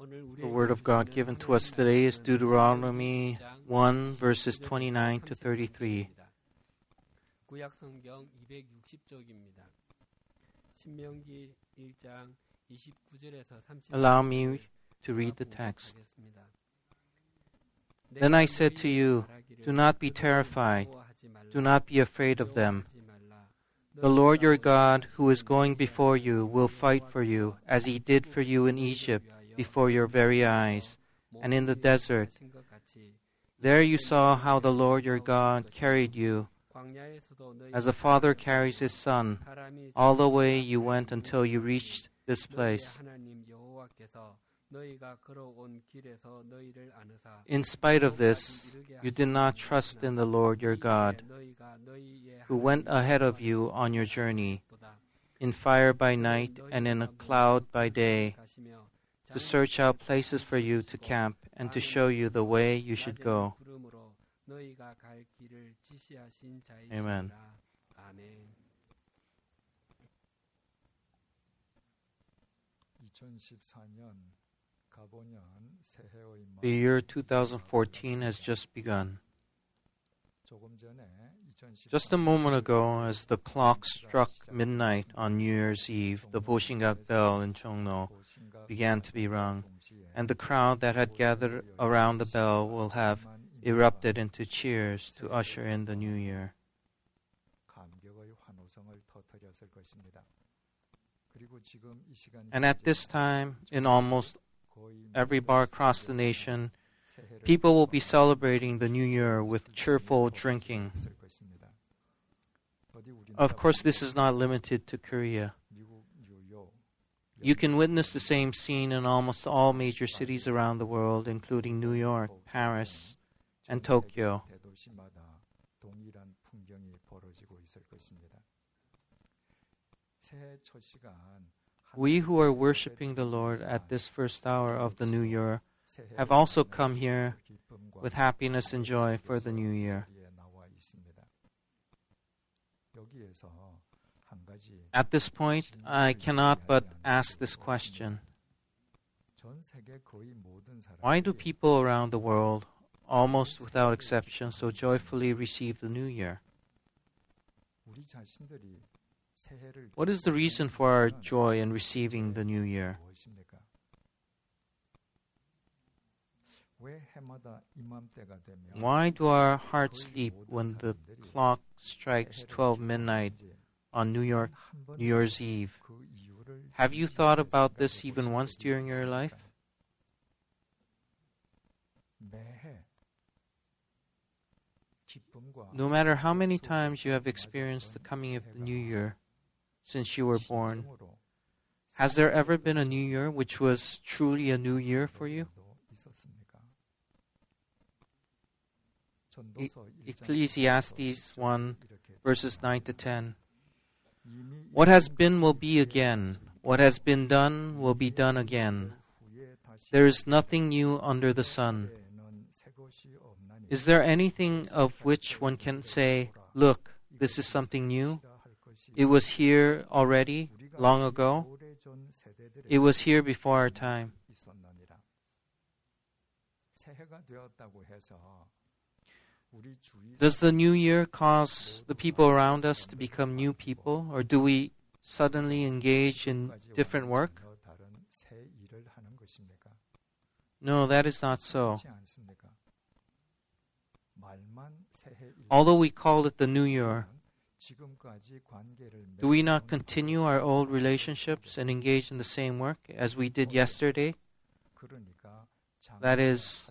The word of God given to us today is Deuteronomy 1, verses 29 to 33. 구약 성경 260쪽입니다. 신명기 1장 29절에서 30절. Allow me to read the text. Then I said to you, do not be terrified, do not be afraid of them. The Lord your God, who is going before you, will fight for you, as he did for you in Egypt, before your very eyes, and in the desert. There you saw how the Lord your God carried you, as a father carries his son, all the way you went until you reached this place. In spite of this, you did not trust in the Lord your God, who went ahead of you on your journey, in fire by night and in a cloud by day, to search out places for you to camp and to show you the way you should go. Amen. The year 2014 has just begun. Just a moment ago, as the clock struck midnight on New Year's Eve, the Boshingak bell in Cheongno began to be rung, and the crowd that had gathered around the bell will have erupted into cheers to usher in the new year. And at this time, in almost every bar across the nation, people will be celebrating the new year with cheerful drinking. Of course, this is not limited to Korea. You can witness the same scene in almost all major cities around the world, including New York, Paris, and Tokyo. We who are worshiping the Lord at this first hour of the new year have also come here with happiness and joy for the new year. At this point, I cannot but ask this question. Why do people around the world, almost without exception, so joyfully receive the new year? What is the reason for our joy in receiving the new year? Why do our hearts leap when the clock strikes 12 midnight on New Year's Eve? Have you thought about this even once during your life? No matter how many times you have experienced the coming of the new year since you were born, has there ever been a new year which was truly a new year for you? Ecclesiastes 1, verses 9 to 10. What has been will be again. What has been done will be done again. There is nothing new under the sun. Is there anything of which one can say, look, this is something new? It was here already, long ago. It was here before our time. Does the new year cause the people around us to become new people, or do we suddenly engage in different work? No, that is not so. Although we call it the new year, do we not continue our old relationships and engage in the same work as we did yesterday? That is,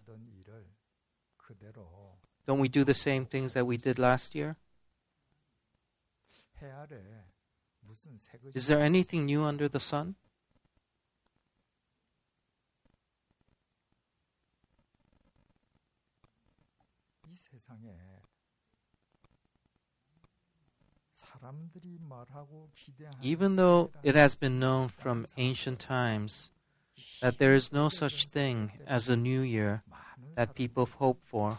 don't we do the same things that we did last year? Is there anything new under the sun? Even though it has been known from ancient times that there is no such thing as a new year that people hope for,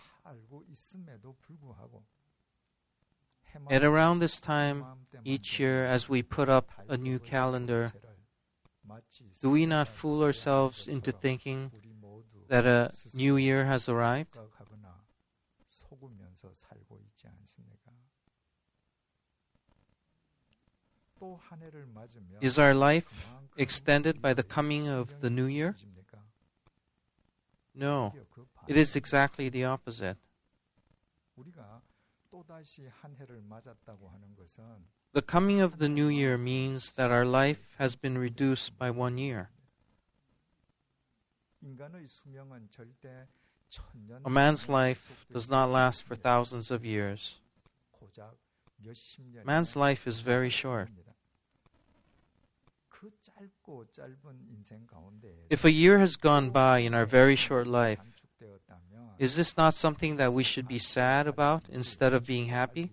at around this time each year, as we put up a new calendar, Do we not fool ourselves into thinking that a new year has arrived? Is our life extended by the coming of the new year? No, it is exactly the opposite. The coming of the new year means that our life has been reduced by 1 year. A man's life does not last for thousands of years. Man's life is very short. If a year has gone by in our very short life, is this not something that we should be sad about instead of being happy?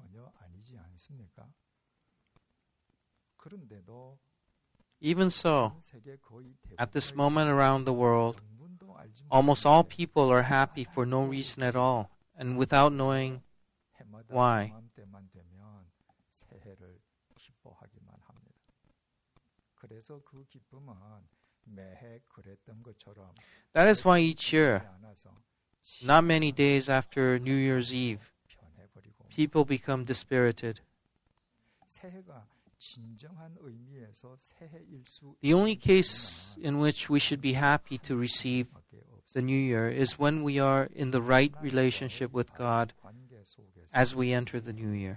Even so, at this moment around the world, almost all people are happy for no reason at all and without knowing why. That is why each year, not many days after New Year's Eve, people become dispirited. The only case in which we should be happy to receive the new year is when we are in the right relationship with God as we enter the new year.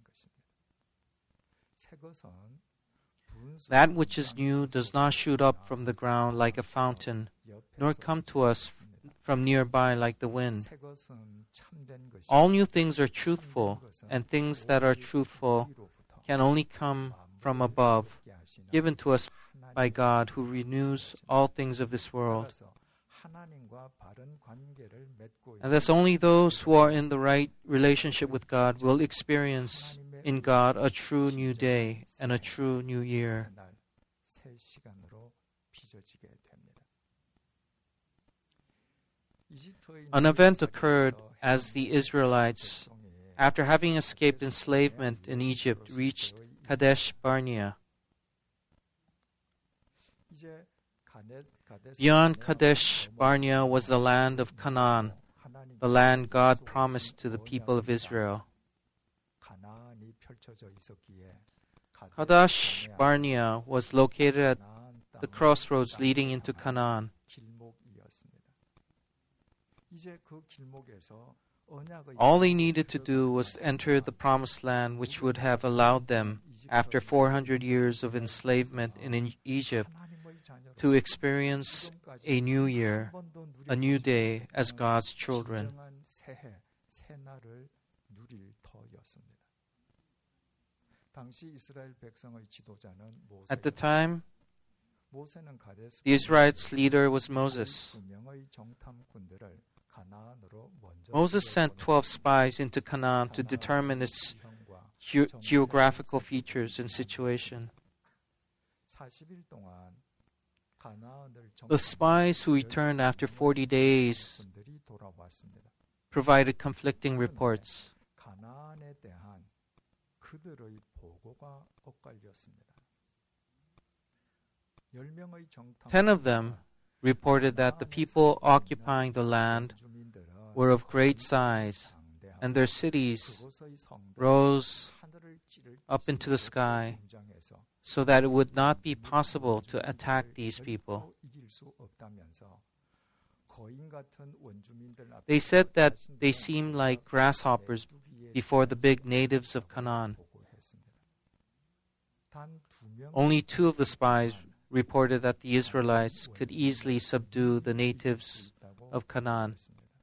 That which is new does not shoot up from the ground like a fountain, nor come to us from nearby like the wind. All new things are truthful, and things that are truthful can only come from above, given to us by God, who renews all things of this world. And thus only those who are in the right relationship with God will experience in God a true new day and a true new year. An event occurred as the Israelites, after having escaped enslavement in Egypt, reached Kadesh Barnea. Beyond Kadesh Barnea was the land of Canaan, the land God promised to the people of Israel. Kadesh Barnea was located at the crossroads leading into Canaan. All they needed to do was enter the promised land, which would have allowed them, after 400 years of enslavement in Egypt, to experience a new year, a new day as God's children. At the time, the Israelites' leader was Moses. Moses sent 12 spies into Canaan to determine its geographical features and situation. The spies who returned after 40 days provided conflicting reports. 10 of them reported that the people occupying the land were of great size, and their cities rose up into the sky, so that it would not be possible to attack these people. They said that they seemed like grasshoppers before the big natives of Canaan. Only 2 of the spies reported that the Israelites could easily subdue the natives of Canaan.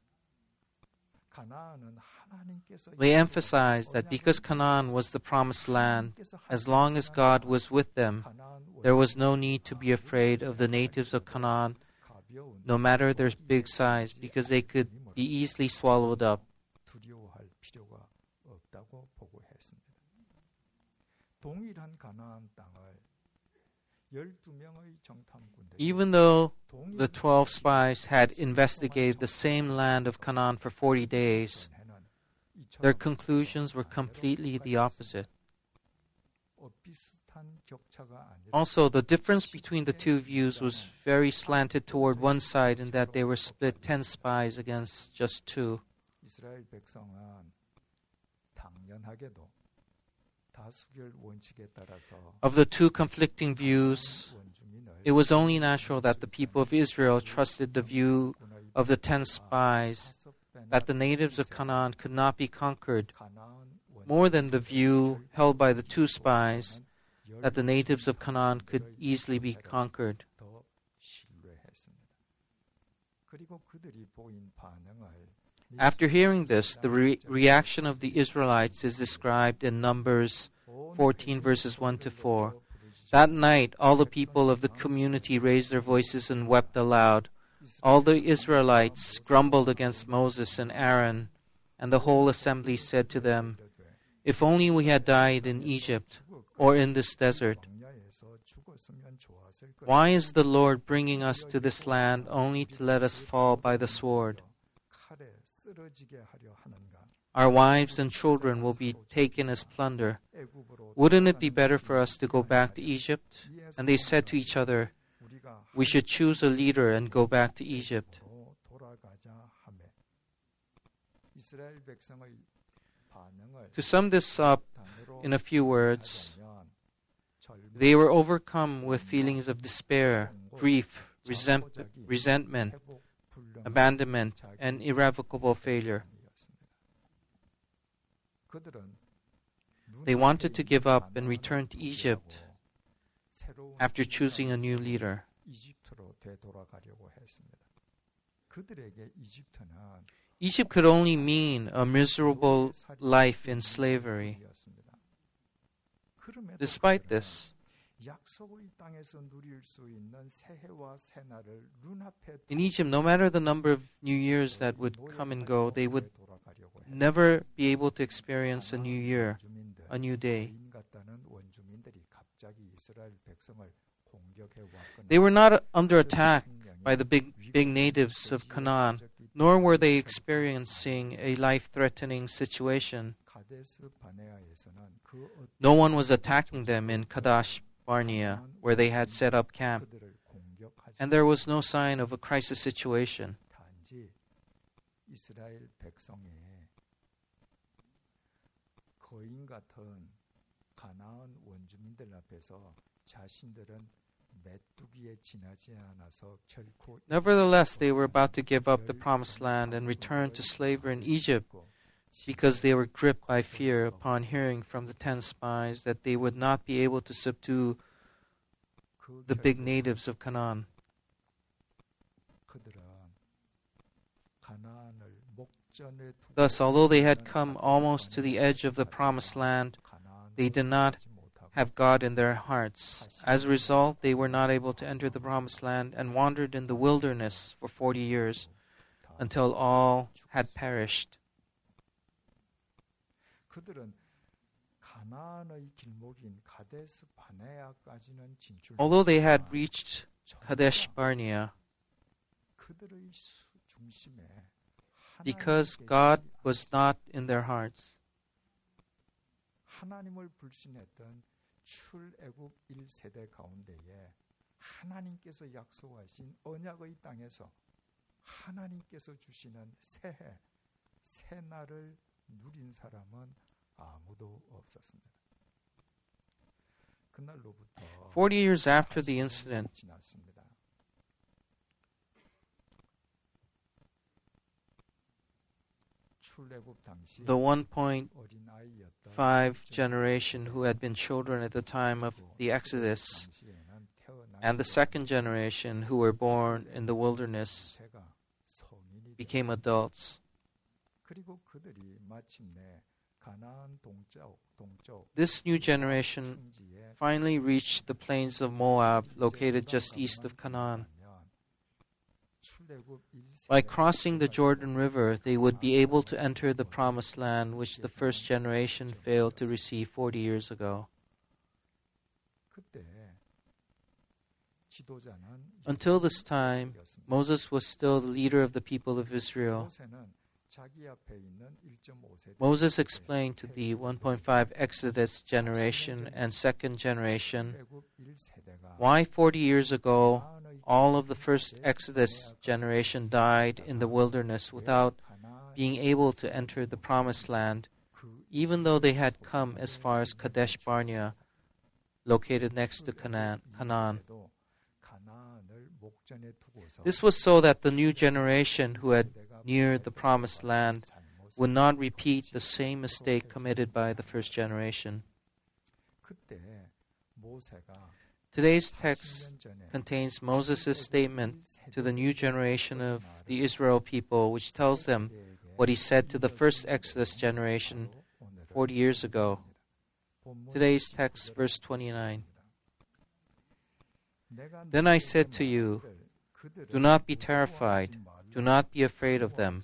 They emphasized that because Canaan was the promised land, as long as God was with them, there was no need to be afraid of the natives of Canaan, no matter their big size, because they could be easily swallowed up. Even though the 12 spies had investigated the same land of Canaan for 40 days, their conclusions were completely the opposite. Also, the difference between the two views was very slanted toward one side in that they were split 10 spies against just 2. 이스라엘 백성은 당연하게도 다수결 원칙에 따라서 Of the two conflicting views, it was only natural that the people of Israel trusted the view of the 10 spies that the natives of Canaan could not be conquered, more than the view held by the 2 spies that the natives of Canaan could easily be conquered. 더 신뢰했습니다. 그리고 그들이 보인 반응을 After hearing this, the reaction of the Israelites is described in Numbers 14, verses 1 to 4. That night, all the people of the community raised their voices and wept aloud. All the Israelites grumbled against Moses and Aaron, and the whole assembly said to them, "If only we had died in Egypt or in this desert. Why is the Lord bringing us to this land only to let us fall by the sword? Our wives and children will be taken as plunder. Wouldn't it be better for us to go back to Egypt?" And they said to each other, "We should choose a leader and go back to Egypt." To sum this up in a few words, they were overcome with feelings of despair, grief, resentment, abandonment, and irrevocable failure. They wanted to give up and return to Egypt after choosing a new leader. Egypt could only mean a miserable life in slavery. Despite this, in Egypt, no matter the number of new years that would come and go, they would never be able to experience a new year, a new day. They were not under attack by the big natives of Canaan, nor were they experiencing a life-threatening situation. No one was attacking them in Kadesh Barnea, where they had set up camp, and there was no sign of a crisis situation. Nevertheless, they were about to give up the promised land and return to slavery in Egypt because they were gripped by fear upon hearing from the 10 spies that they would not be able to subdue the big natives of Canaan. Thus, although they had come almost to the edge of the promised land, they did not have God in their hearts. As a result, they were not able to enter the promised land and wandered in the wilderness for 40 years until all had perished. Although they had reached Kadesh Barnea, because God was not in their hearts, 출애굽 1세대 가운데에 하나님께서 약속하신 언약의 땅에서 하나님께서 주시는 새 날을 누린 사람은 아무도 없었습니다. 그날로부터 40 years after the incident, 지났습니다. the 1.5 generation who had been children at the time of the Exodus and the second generation who were born in the wilderness became adults. This new generation finally reached the plains of Moab, located just east of Canaan. By crossing the Jordan River, they would be able to enter the promised land which the first generation failed to receive 40 years ago. Until this time, Moses was still the leader of the people of Israel. Moses explained to the 1.5 Exodus generation and second generation why 40 years ago all of the first Exodus generation died in the wilderness without being able to enter the promised land, even though they had come as far as Kadesh Barnea, located next to Canaan. This was so that the new generation who had neared the promised land would not repeat the same mistake committed by the first generation. Today's text contains Moses' statement to the new generation of the Israel people, which tells them what he said to the first Exodus generation 40 years ago. Today's text, verse 29. Then I said to you, do not be terrified, do not be afraid of them.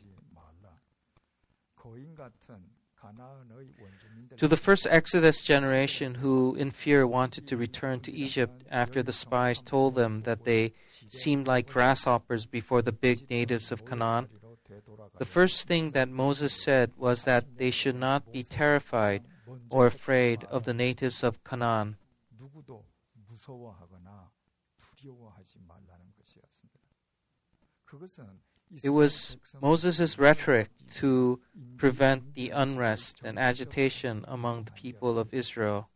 To the first Exodus generation who in fear wanted to return to Egypt after the spies told them that they seemed like grasshoppers before the big natives of Canaan, the first thing that Moses said was that they should not be terrified or afraid of the natives of Canaan. It was Moses' rhetoric to prevent the unrest and agitation among the people of Israel.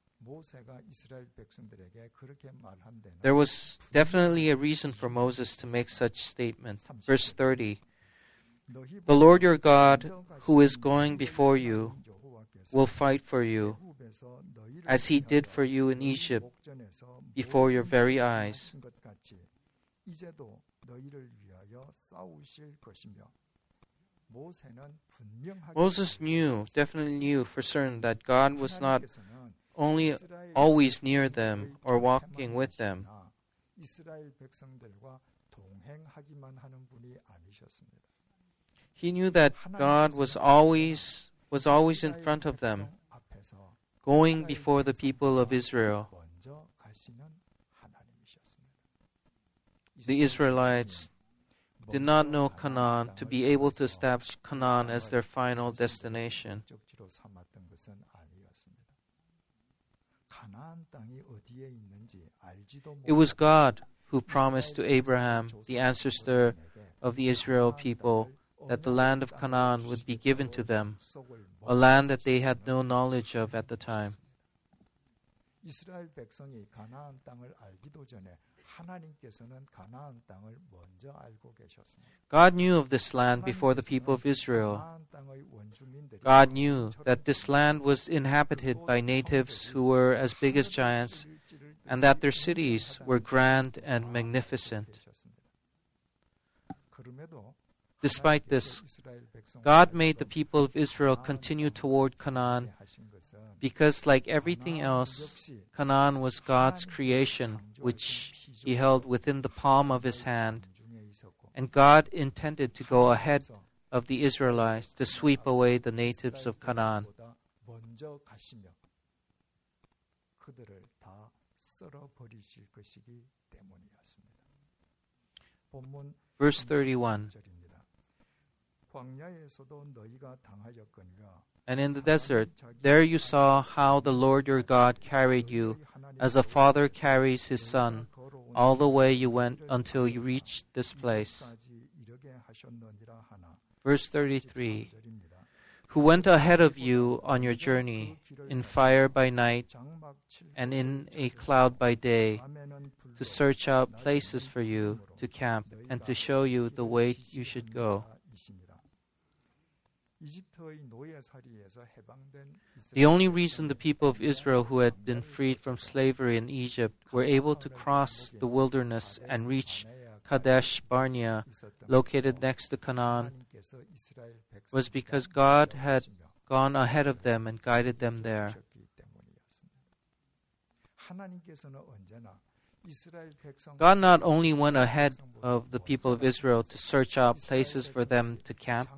There was definitely a reason for Moses to make such statement. Verse 30, the Lord your God, who is going before you, will fight for you, as he did for you in Egypt, before your very eyes. Moses definitely knew for certain that God was not only always near them or walking with them. He knew that God was always in front of them, going before the people of Israel. The Israelites did not know Canaan to be able to establish Canaan as their final destination. It was God who promised to Abraham, the ancestor of the Israel people, that the land of Canaan would be given to them, a land that they had no knowledge of at the time. God knew of this land before the people of Israel. God knew that this land was inhabited by natives who were as big as giants, and that their cities were grand and magnificent. Despite this, God made the people of Israel continue toward Canaan because, like everything else, Canaan was God's creation, which he held within the palm of his hand, and God intended to go ahead of the Israelites to sweep away the natives of Canaan. Verse 31. And in the desert, there you saw how the Lord your God carried you, as a father carries his son, all the way you went until you reached this place. Verse 33. Who went ahead of you on your journey, in fire by night and in a cloud by day, to search out places for you to camp and to show you the way you should go. The only reason the people of Israel who had been freed from slavery in Egypt were able to cross the wilderness and reach Kadesh Barnea, located next to Canaan, was because God had gone ahead of them and guided them there. God not only went ahead of the people of Israel to search out places for them to camp,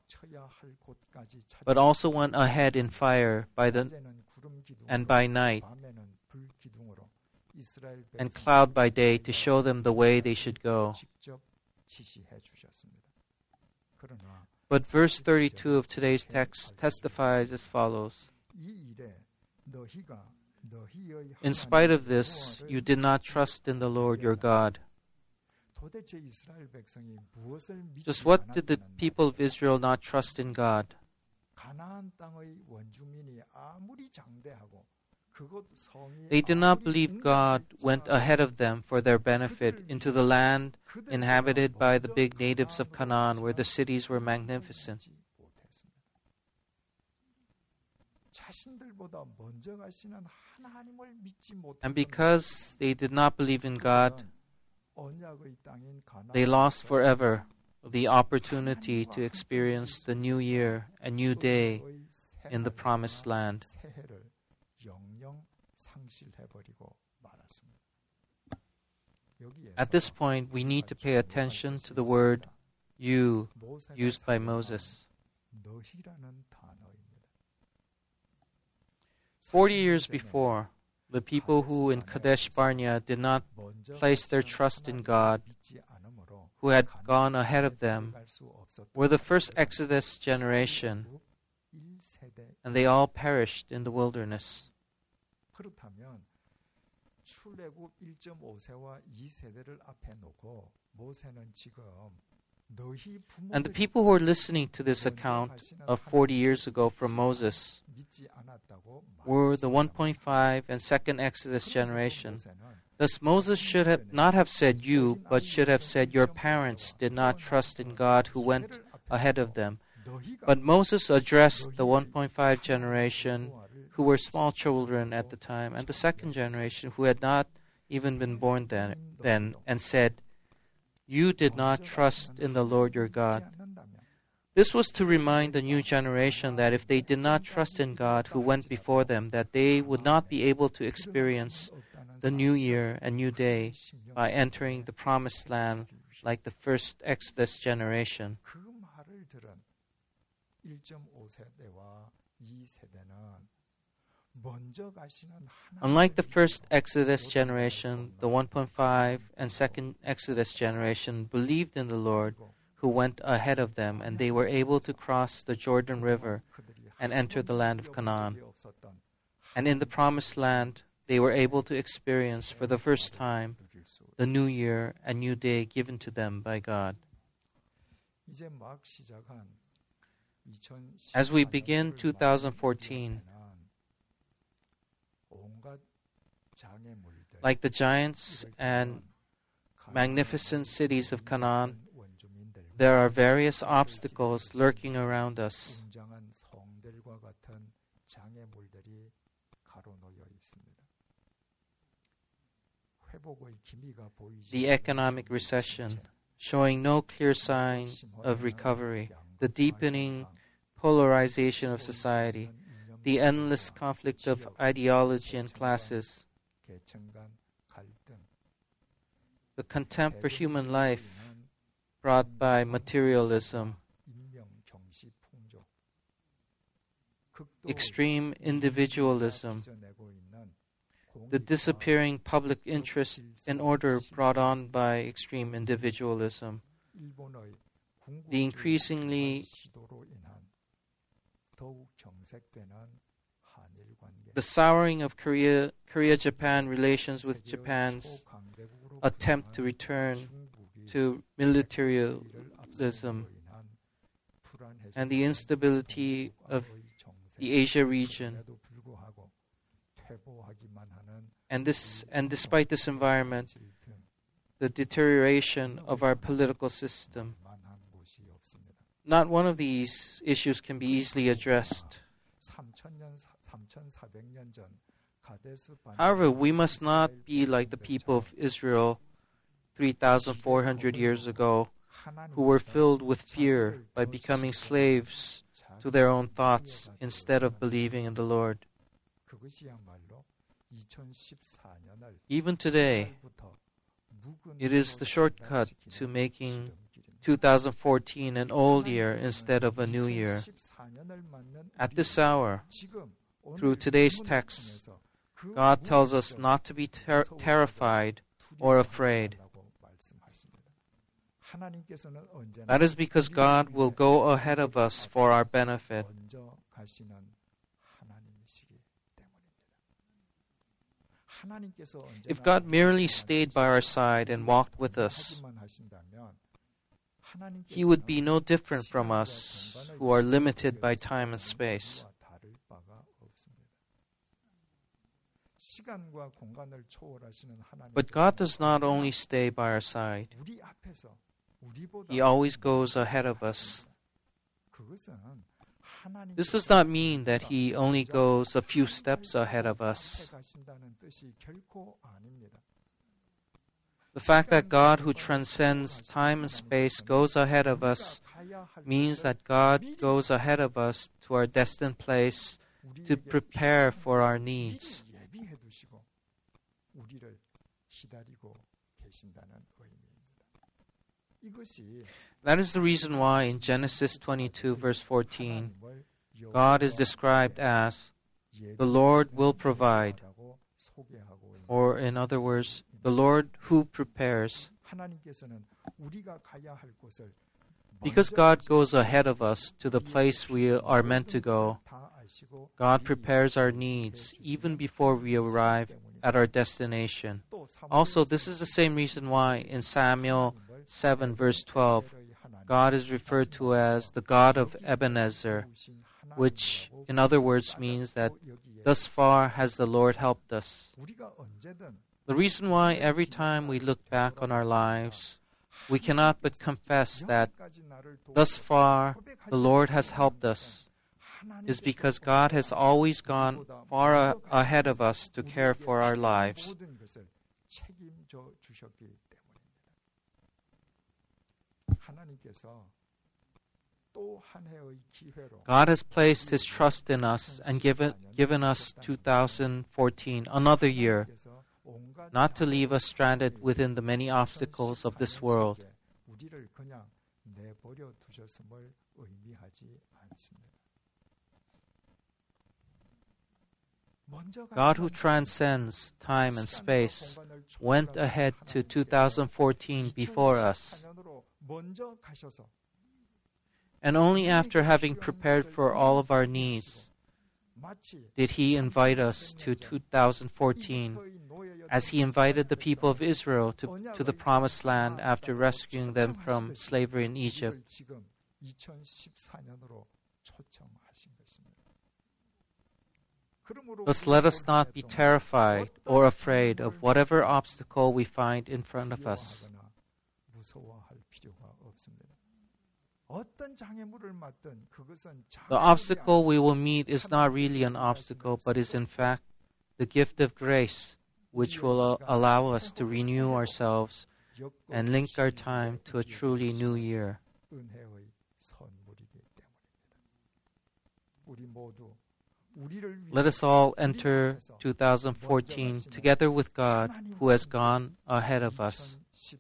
but also went ahead in fire and by night, and cloud by day to show them the way they should go. But verse 32 of today's text testifies as follows. In spite of this, you did not trust in the Lord your God. Just what did the people of Israel not trust in God? They did not believe God went ahead of them for their benefit into the land inhabited by the big natives of Canaan, where the cities were magnificent. And because they did not believe in God, they lost forever the opportunity to experience the new year and new day in the promised land. At this point, we need to pay attention to the word "you" used by Moses. 40 years before, the people who in Kadesh Barnea did not place their trust in God, who had gone ahead of them, were the first Exodus generation, and they all perished in the wilderness. 출애굽 1.5세와 2세대를 앞에 놓고 모세는 지금 너희 부모들이 And the people who are listening to this account of 40 years ago from Moses were the 1.5 and second Exodus generation. Thus Moses should not have said you, but should have said your parents did not trust in God who went ahead of them. But Moses addressed the 1.5 generation who were small children at the time, and the second generation who had not even been born then, and said, "You did not trust in the Lord your God." This was to remind the new generation that if they did not trust in God who went before them, that they would not be able to experience the new year and new day by entering the promised land like the first Exodus generation. 그 말을 들은 1.5세대와 2세대는 Unlike the first Exodus generation, the 1.5 and second Exodus generation believed in the Lord who went ahead of them, and they were able to cross the Jordan River and enter the land of Canaan. And in the promised land, they were able to experience for the first time the new year and new day given to them by God. As we begin 2014, like the giants and magnificent cities of Canaan, there are various obstacles lurking around us. The economic recession, showing no clear sign of recovery, the deepening polarization of society, the endless conflict of ideology and classes, the contempt for human life brought by materialism, extreme individualism, the disappearing public interest and order brought on by extreme individualism, the increasingly the souring of Korea-Japan relations with Japan's attempt to return to militarism, and the instability of the Asia region. And despite this environment, the deterioration of our political system, not one of these issues can be easily addressed. However, we must not be like the people of Israel 3,400 years ago, who were filled with fear by becoming slaves to their own thoughts instead of believing in the Lord. Even today, it is the shortcut to making 2014 an old year instead of a new year. At this hour, through today's text, God tells us not to be terrified or afraid. 하나님께서는 언제나 That is because God will go ahead of us for our benefit. 먼저 가시는 하나님이시기 때문입니다. 하나님께서 언제나 If God merely stayed by our side and walked with us, 하기만 하신다면 He would be no different from us who are limited by time and space. 다를 바가 없습니다. 시간과 공간을 초월하시는 하나님. But God does not only stay by our side, 우리 앞에서 우리보다 He always goes ahead of us. 그것은 하나님 This does not mean that He only goes a few steps ahead of us. 가신다는 뜻이 결코 아닙니다. The fact that God, who transcends time and space, goes ahead of us means that God goes ahead of us to our destined place to prepare for our needs. 예비해 두시고 우리를 기다리고 계신다는 의미입니다. 이것이 That is the reason why in Genesis 22, verse 14, God is described as the Lord will provide, or in other words, the Lord who prepares. 하나님께서는 우리가 가야 할 곳을 Because God goes ahead of us to the place we are meant to go, God prepares our needs even before we arrive at our destination. Also, this is the same reason why in Samuel 7, verse 12, God is referred to as the God of Ebenezer, which in other words means that thus far has the Lord helped us. The reason why every time we look back on our lives, we cannot but confess that thus far the Lord has helped us is because God has always gone far ahead of us to care for our lives. God has placed His trust in us and given us 2014, another year, not to leave us stranded within the many obstacles of this world. God, who transcends time and space, went ahead to 2014 before us. And only after having prepared for all of our needs did He invite us to 2014, as He invited the people of Israel to the Promised Land after rescuing them from slavery in Egypt. Thus, let us not be terrified or afraid of whatever obstacle we find in front of us. The obstacle we will meet is not really an obstacle, but is in fact the gift of grace, which will allow us to renew ourselves and link our time to a truly new year. Let us all enter 2014 together with God, who has gone ahead of us.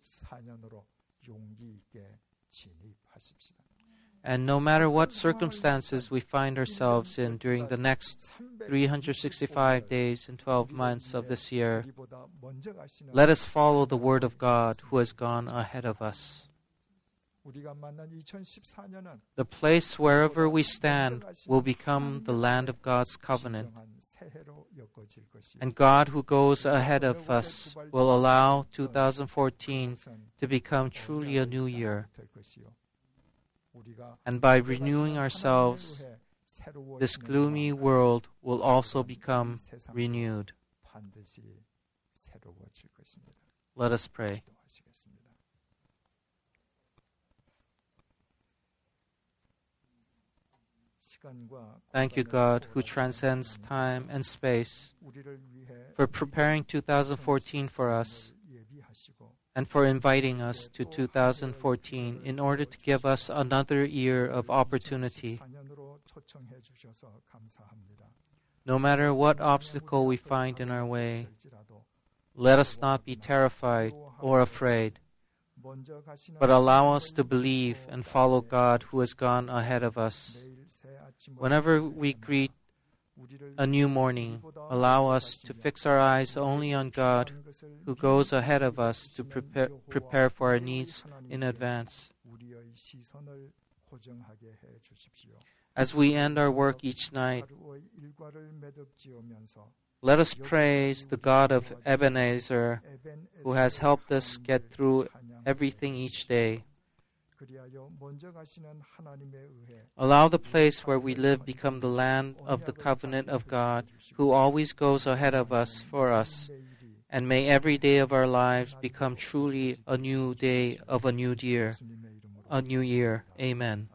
And no matter what circumstances we find ourselves in during the next 365 days and 12 months of this year, let us follow the Word of God, who has gone ahead of us. The place wherever we stand will become the land of God's covenant. And God, who goes ahead of us, will allow 2014 to become truly a new year. And by renewing ourselves, this gloomy world will also become renewed. Let us pray. Thank you, God, who transcends time and space, for preparing 2014 for us and for inviting us to 2014 in order to give us another year of opportunity. No matter what obstacle we find in our way, let us not be terrified or afraid, but allow us to believe and follow God, who has gone ahead of us. Whenever we greet a new morning. Allow us to fix our eyes only on God, who goes ahead of us to prepare for our needs in advance. As we end our work each night, let us praise the God of Ebenezer, who has helped us get through everything each day. Allow the place where we live become the land of the covenant of God, who always goes ahead of us for us. And may every day of our lives become truly a new day of a new year. Amen.